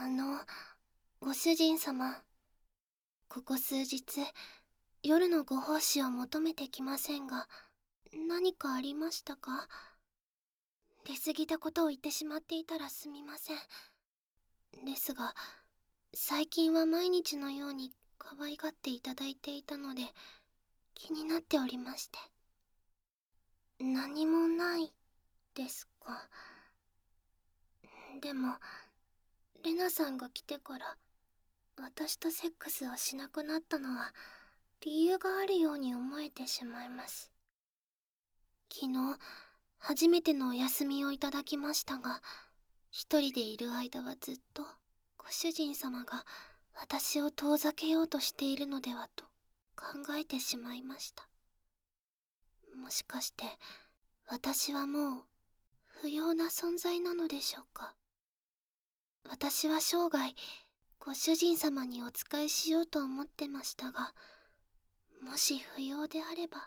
あの、ご主人様、ここ数日、夜のご奉仕を求めてきませんが、何かありましたか？出過ぎたことを言ってしまっていたらすみません。ですが、最近は毎日のように可愛がっていただいていたので、気になっておりまして。何もないですか。でも、レナさんが来てから私とセックスをしなくなったのは理由があるように思えてしまいます。昨日初めてのお休みをいただきましたが、一人でいる間はずっとご主人様が私を遠ざけようとしているのではと考えてしまいました。もしかして私はもう不要な存在なのでしょうか。私は生涯ご主人様にお仕えしようと思ってましたが、もし不要であれば。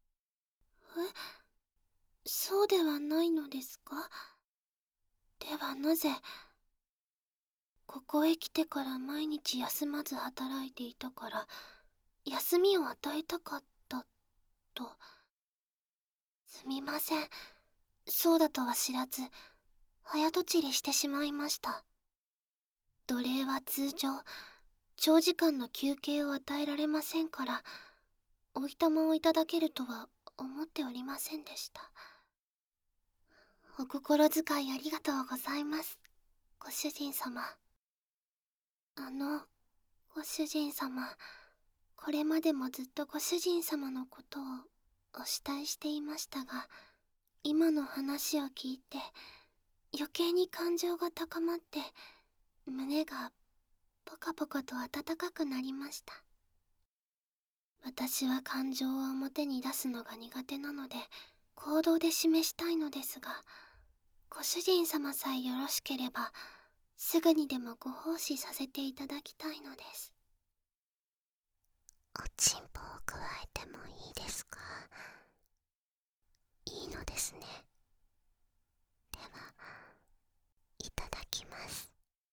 そうではないのですか？ではなぜ、ここへ来てから毎日休まず働いていたから、休みを与えたかったと。すみません。そうだとは知らず、早とちりしてしまいました。奴隷は通常、長時間の休憩を与えられませんから、おいたまをいただけるとは思っておりませんでした。お心遣いありがとうございます、ご主人様。ご主人様、これまでもずっとご主人様のことをお慕いしていましたが、今の話を聞いて余計に感情が高まって胸がポカポカと温かくなりました。私は感情を表に出すのが苦手なので行動で示したいのですが、ご主人様さえよろしければすぐにでもご奉仕させていただきたいのです。おちんぽを加えてもいいですか？いいのですね。では、いただきます。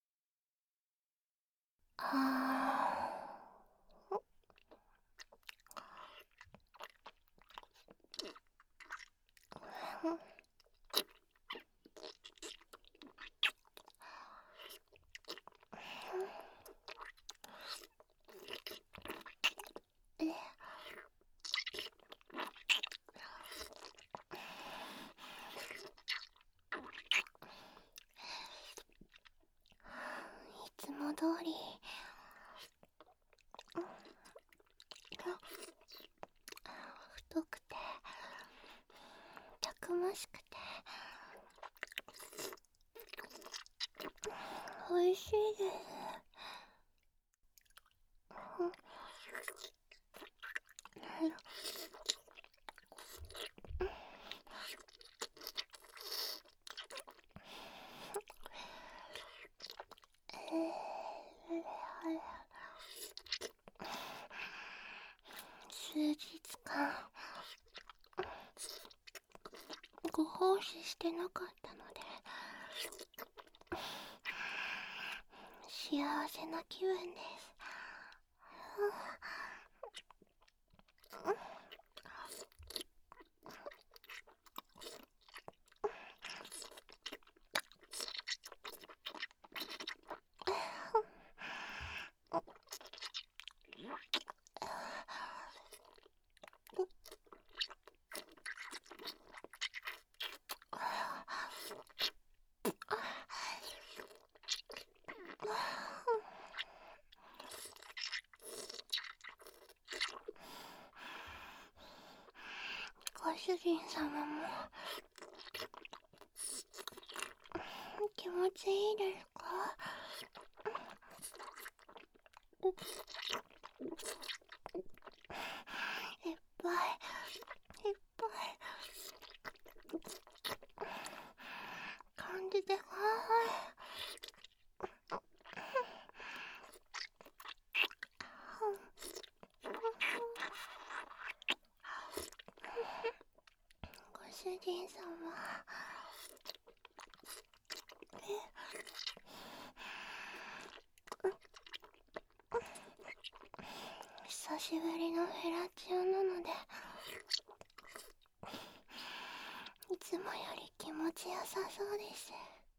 いつも通り太くてたくましくておいしいです。数日間ご奉仕してなかったので幸せな気分です。ご主人様も気持ちいいですか？いっぱいいっぱい感じてください。ご主人様、 しぶりのフェラチオなので、いつもより気持ちよさそうです。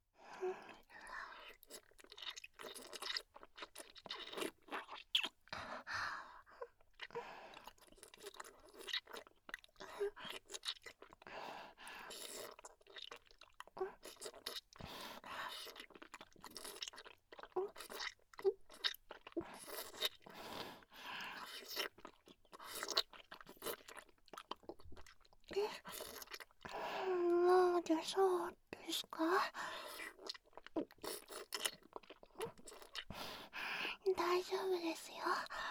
もう出そうですか？大丈夫ですよ。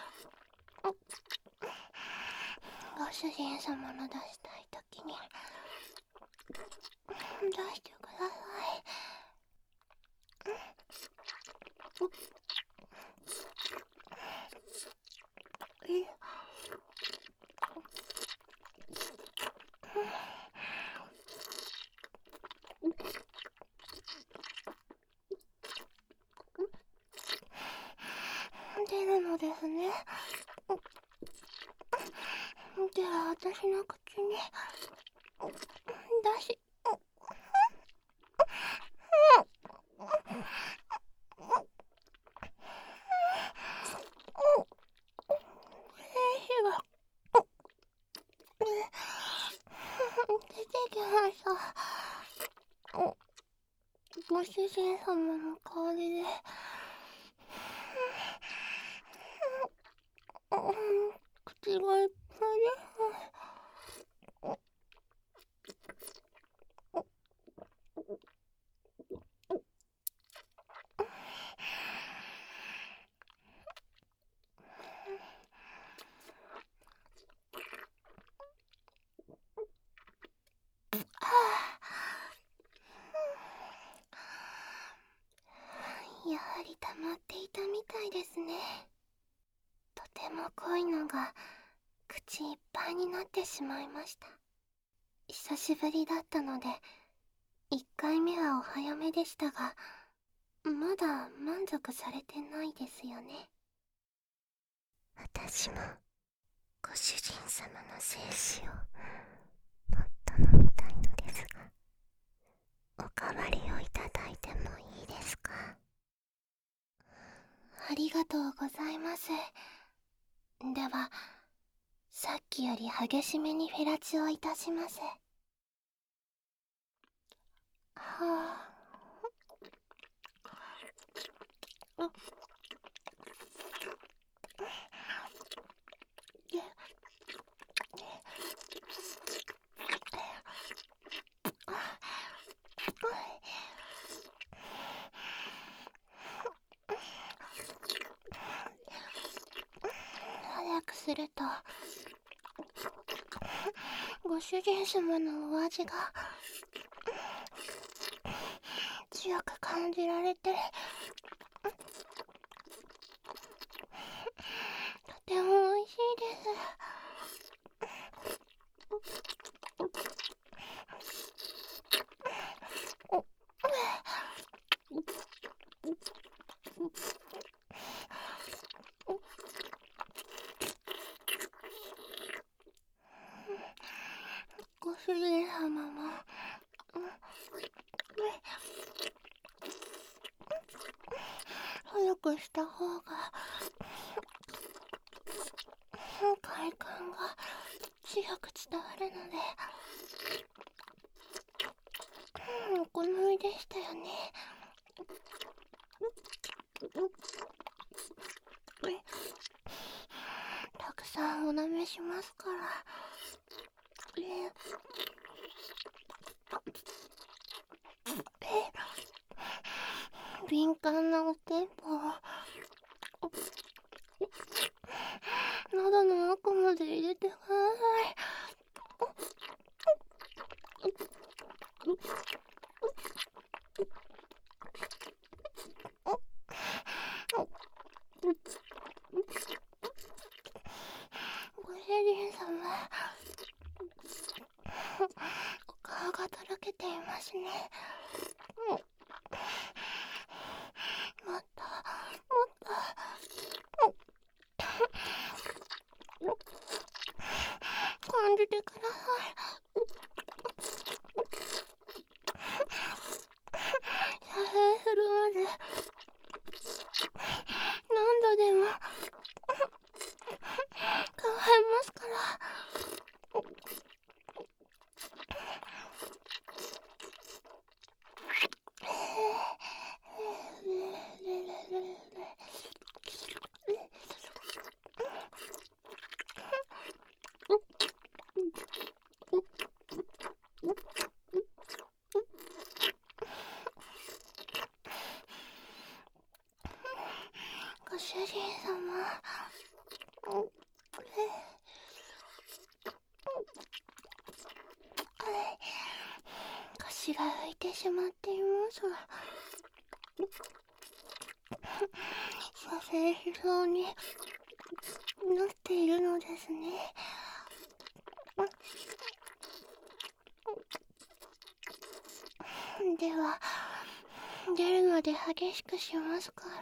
ご主人様の出したいときに出してください。出るのですね。では私の口に出し出てきました。ご主人様の香りで口がいっぱいです。やはり溜まっていたみたいですね。とても濃いのが口いっぱいになってしまいました。久しぶりだったので1回目はお早めでしたが、まだ満足されてないですよね。私もご主人様の精子をもっと飲みたいのですが、おかわりをいただいてもいいですか？ありがとうございます。ではさっきより激しめにフェラチオいたします。はあ。早くするとご主人様のお味が強く感じられて、とても美味しいです。ご主人様も早くした方が快感が強く伝わるのでお好みでしたよね。たくさんおなめしますから。敏感なおてんぽを喉の奥まで入れてください。ご主人様、お顔がとろけていますね。もっともっとんでてください。射精するまで何度でも構いますから。ご主人様、腰が浮いてしまっています。射精しそうになっているのですね。では、出るまで激しくしますから、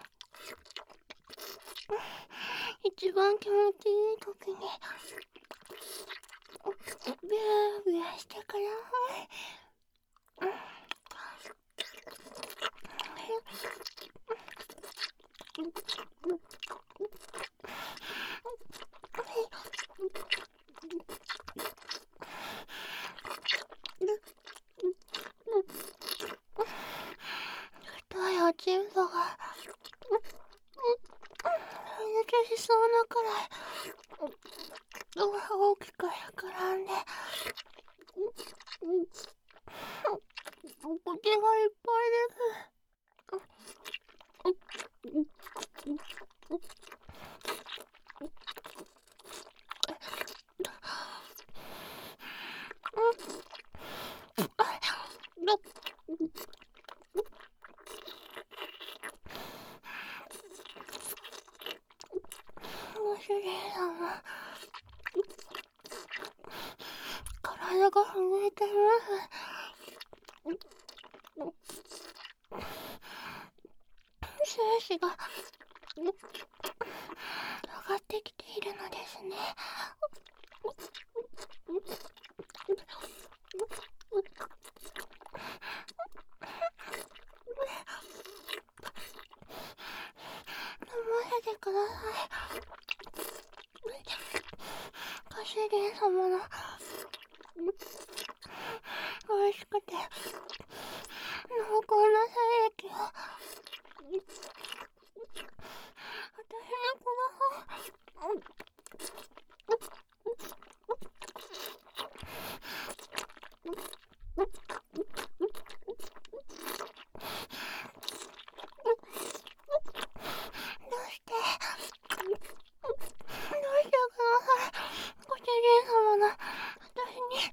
一番気持ちいい時にビュービューしてください。太いおちんぽが出てしそうなくらい大きく膨らんで、お口がいっぱいです。ご主人様、体が震えています。精子が上がってきているのですね。飲ませてください。ご主人様の美味しくて濃厚な精液を私の子がどうしてください。ご主人様の私に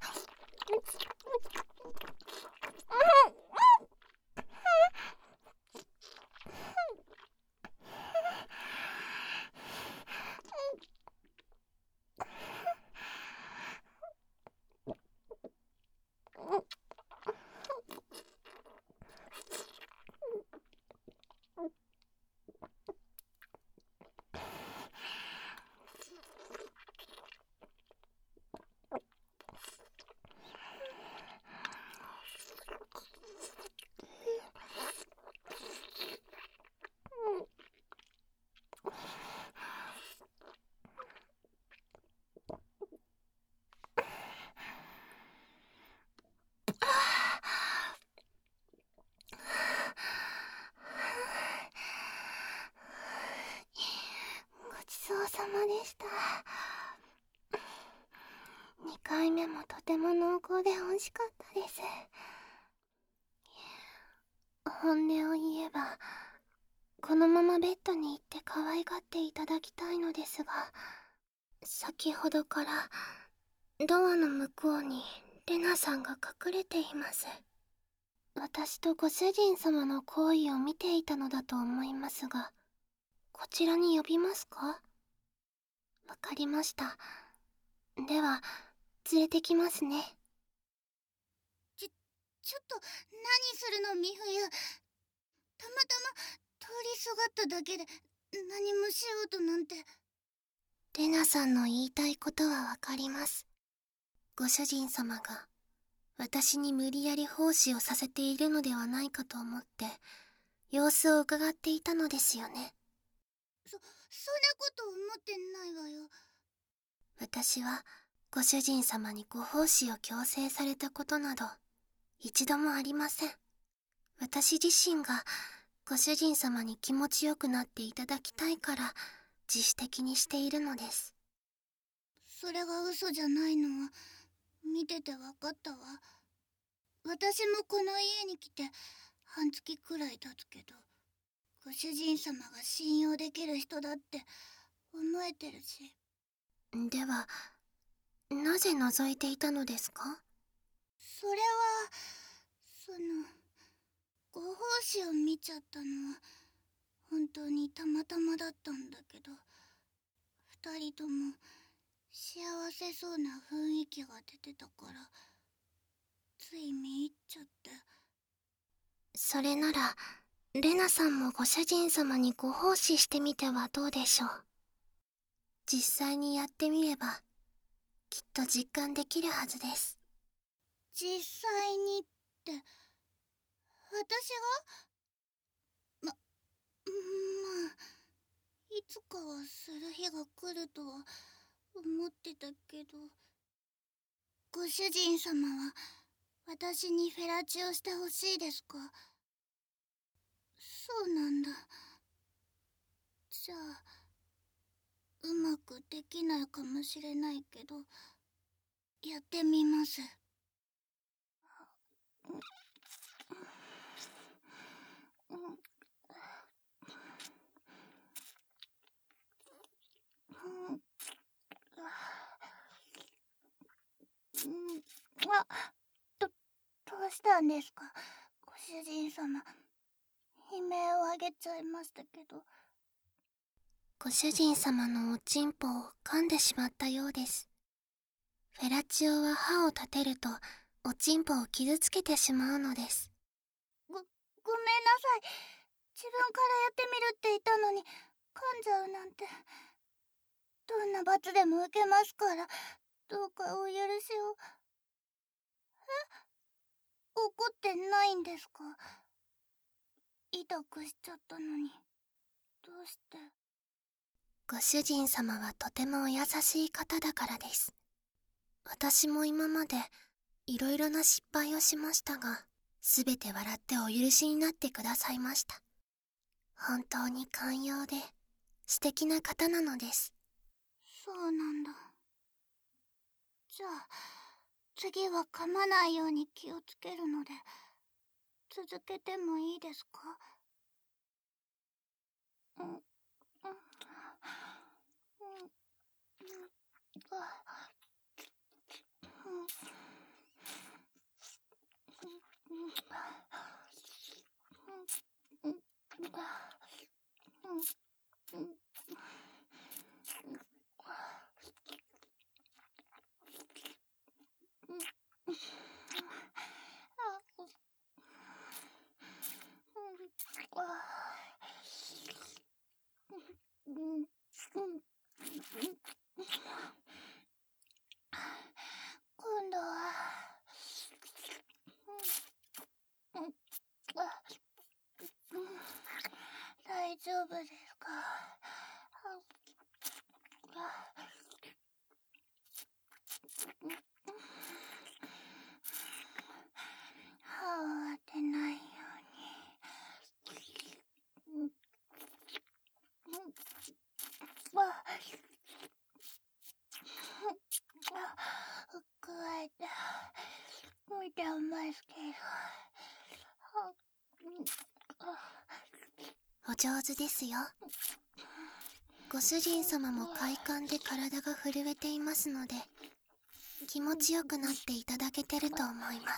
ごちそうさまでした。2回目もとても濃厚で美味しかったです。本音を言えば、このままベッドに行って可愛がっていただきたいのですが、先ほどからドアの向こうにレナさんが隠れています。私とご主人様の行為を見ていたのだと思いますが、こちらに呼びますか？わかりました。では、連れてきますね。 ちょっと何するの、美冬。たまたま通りすがっただけで何もしようとなんて。 レナさんの言いたいことはわかります。ご主人様が私に無理やり奉仕をさせているのではないかと思って様子を伺っていたのですよね。 そんなこと思ってないわよ。 私はご主人様にご奉仕を強制されたことなど一度もありません。私自身がご主人様に気持ちよくなっていただきたいから自主的にしているのです。 それが嘘じゃないのは見てて分かったわ。私もこの家に来て半月くらい経つけど、ご主人様が信用できる人だって思えてるし。 では、なぜ覗いていたのですか？ それはご奉仕を見ちゃったのは本当にたまたまだったんだけど、二人とも幸せそうな雰囲気が出てたからつい見入っちゃって。 それなら、レナさんもご主人様にご奉仕してみてはどうでしょう。実際にやってみれば、きっと実感できるはずです。 実際にって私がまあいつかはする日が来るとは思ってたけど、ご主人様は私にフェラチオしてほしいですか？そうなんだ。じゃあうまくできないかもしれないけどやってみます。どうしたんですかご主人様。悲鳴をあげちゃいましたけど。 ご主人様のおちんぽを噛んでしまったようです。フェラチオは歯を立てるとおちんぽを傷つけてしまうのです。 ごめんなさい。自分からやってみるって言ったのに噛んじゃうなんて。どんな罰でも受けますから、どうかお許しを。怒ってないんですか？痛くしちゃったのに。どうして？ ご主人様はとてもお優しい方だからです。私も今までいろいろな失敗をしましたが、すべて笑ってお許しになってくださいました。本当に寛容で素敵な方なのです。 そうなんだ。じゃあ次は噛まないように気をつけるので続けてもいいですか？うんうん今度は大丈夫ですか？歯を当てないように。加えて見てますけお上手ですよ。ご主人様も快感で体が震えていますので、気持ちよくなっていただけてると思います。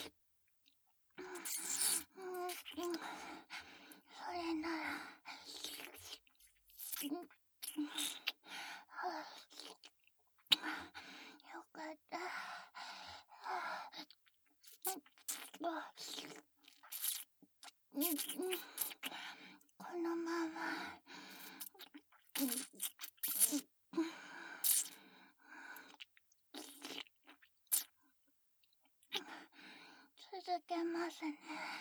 それならよかった。このままね。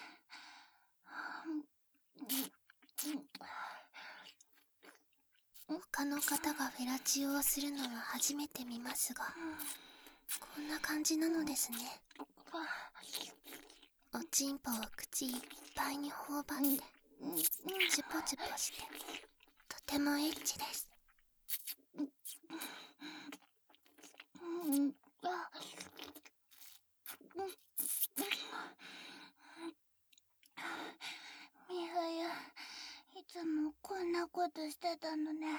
他の方がフェラチオをするのは初めて見ますが、こんな感じなのですね。おちんぽを口いっぱいに頬張ってチュポチュポして、とてもエッチです。 みふゆ、いつもこんなことしてたのね。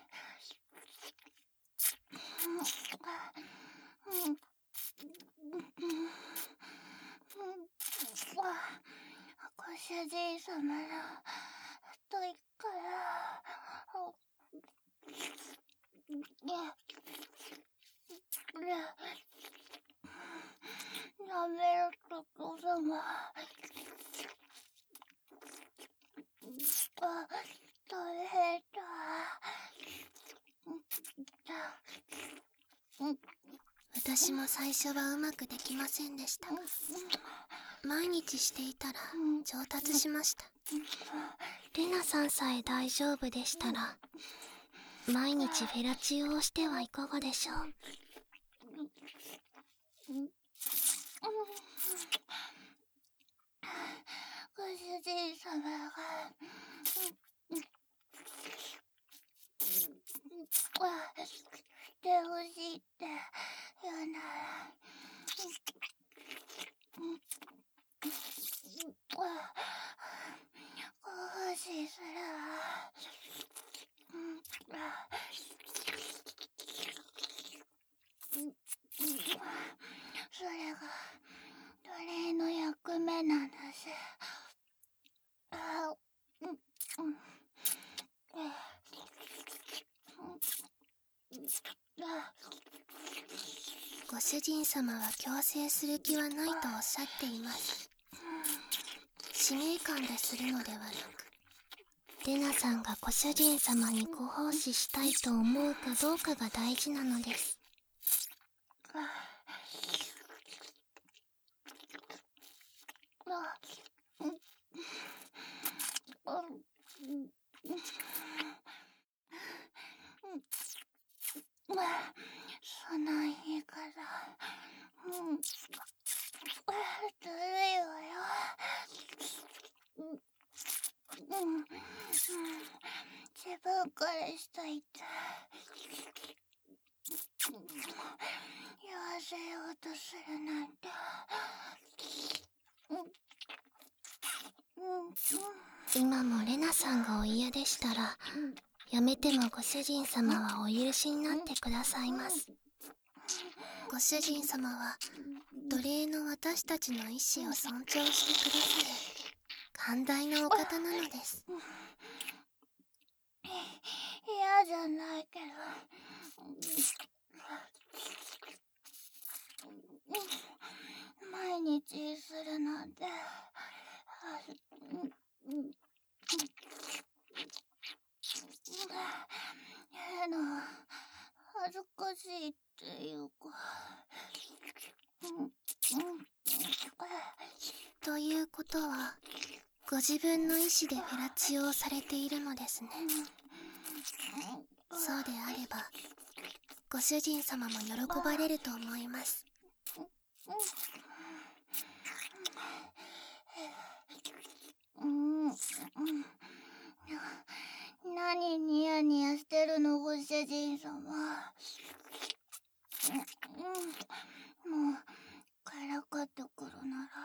ご主人様の太いからやめろと父様。大変だ。 私も最初はうまくできませんでしたが、毎日していたら上達しました。レナさんさえ大丈夫でしたら、毎日フェラチオをしてはいかがでしょう。 ご主人様がしてほしいって言うなら、ご奉仕するわ。それが奴隷の役目なんだし。 ご主人様は強制する気はないとおっしゃっています。使命感でするのではなく、レナさんがご主人様にご奉仕したいと思うかどうかが大事なのです。 その言い方、ずるいわよ。自分からしたいって言わせようとするなんて。 今もレナさんがお嫌でしたら、やめてもご主人様はお許しになってくださいます。ご主人様は奴隷の私たちの意志を尊重してくださる寛大なお方なのです。 嫌じゃないけど、毎日するなんて変な恥ずかしいっていうか。 ということは、ご自分の意志でフェラチオをされているのですね。そうであれば、ご主人様も喜ばれると思います。 何ニヤニヤしてるの、ご主人様。もうからかってくるなら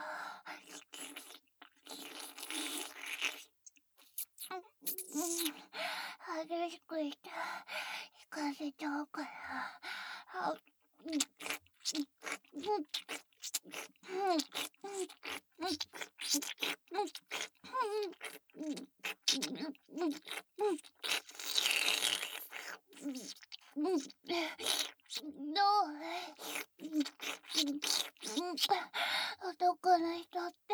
激しくして行かせちゃうから。男の人って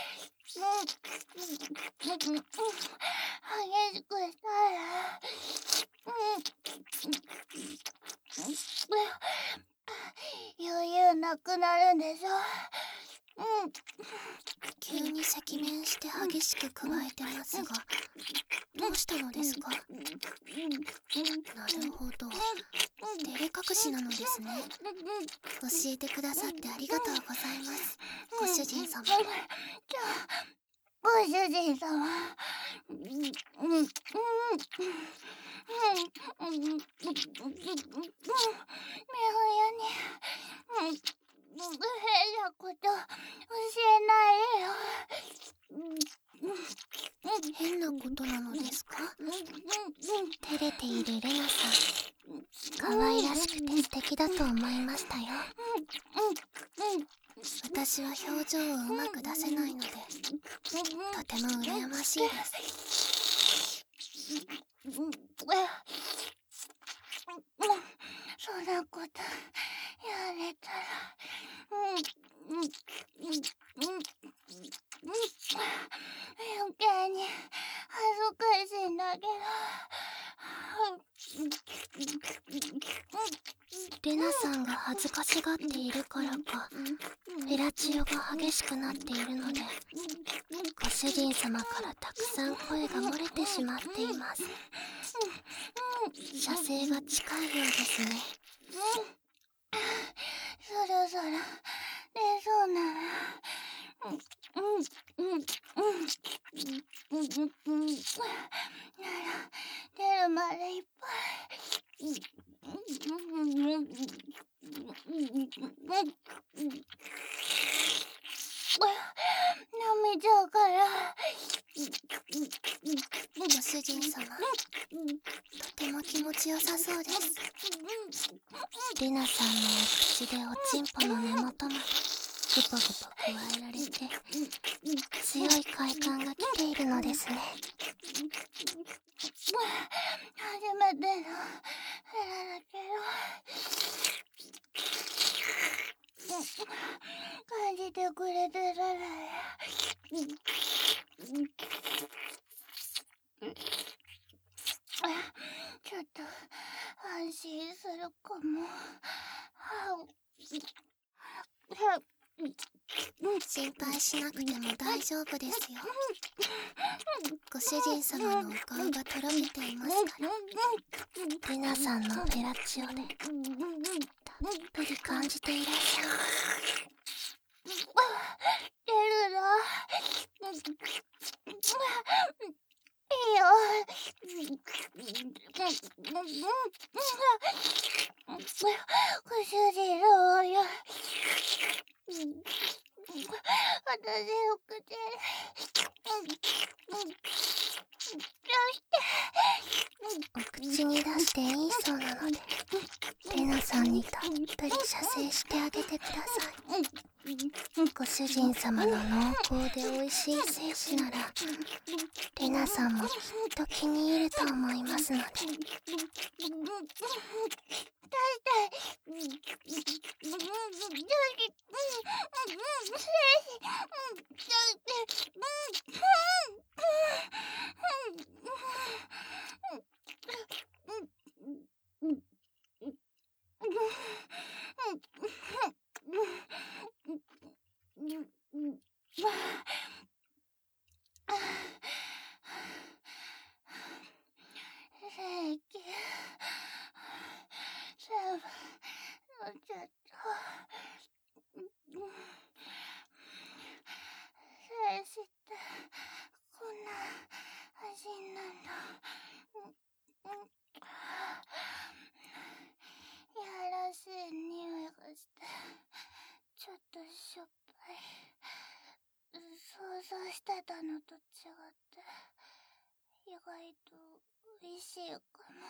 激しくしたら余裕なくなるんでしょ。 急に赤面して激しく加えてますが、どうしたのですか？なるほど、照れ隠しなのですね。教えてくださってありがとうございます、ご主人様。 ご主人様。変なこと教えないよ。 変なことなのですか？照れているレナさん、可愛らしくて素敵だと思いましたよ。私は表情をうまく出せないので、とても羨ましいです。 そんなことやれたら、余計に恥ずかしいんだけど。 レナさんが恥ずかしがっているからか、フェラチオが激しくなっているので、ご主人様からたくさん声が漏れてしまっています。射精が近いようですね。 そろそろ出そうなら。なら出るまでいっぱい。舐めちゃうから。 ご主人様、とても気持ちよさそうです。レナさんのお口でおちんぽの根元までグポグポ加えられて、強い快感が来ているのですね。 初めてのフェラだけど、感じてくれてたらちょっと安心するかも。 心配しなくても大丈夫ですよ。ご主人様のお顔がとろけていますから、レナさんのフェラチオでたっぷり感じていらっしゃいます。 出るな。いいよ。ご主人様よ。私の口お口に出していいそうなので、レナさんにたっぷり射精してあげてください。ご主人様の濃厚で美味しい精子なら、レナさんもきっと気に入ると思いますので。 精子ってこんな味なんだ。いやらしい匂いがしてちょっとしょっぱい。想像してたのと違って意外と美味しいかも。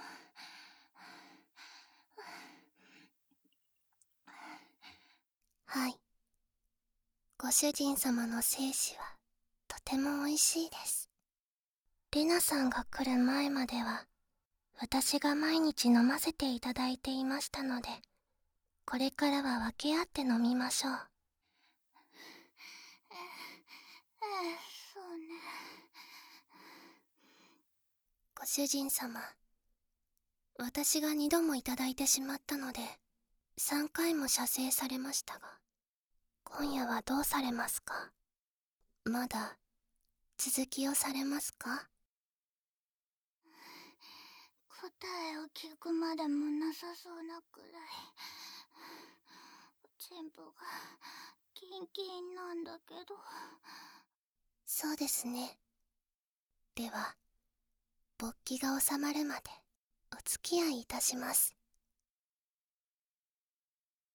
はい。ご主人様の精子はとても美味しいです。レナさんが来る前までは、私が毎日飲ませていただいていましたので、これからは分け合って飲みましょう。 そうね。 ご主人様、私が2度もいただいてしまったので、3回も射精されましたが、 今夜はどうされますか？まだ続きをされますか？ 答えを聞くまでもなさそうなくらい全部がキンキンなんだけど。 そうですね。では、勃起が収まるまでお付き合いいたします。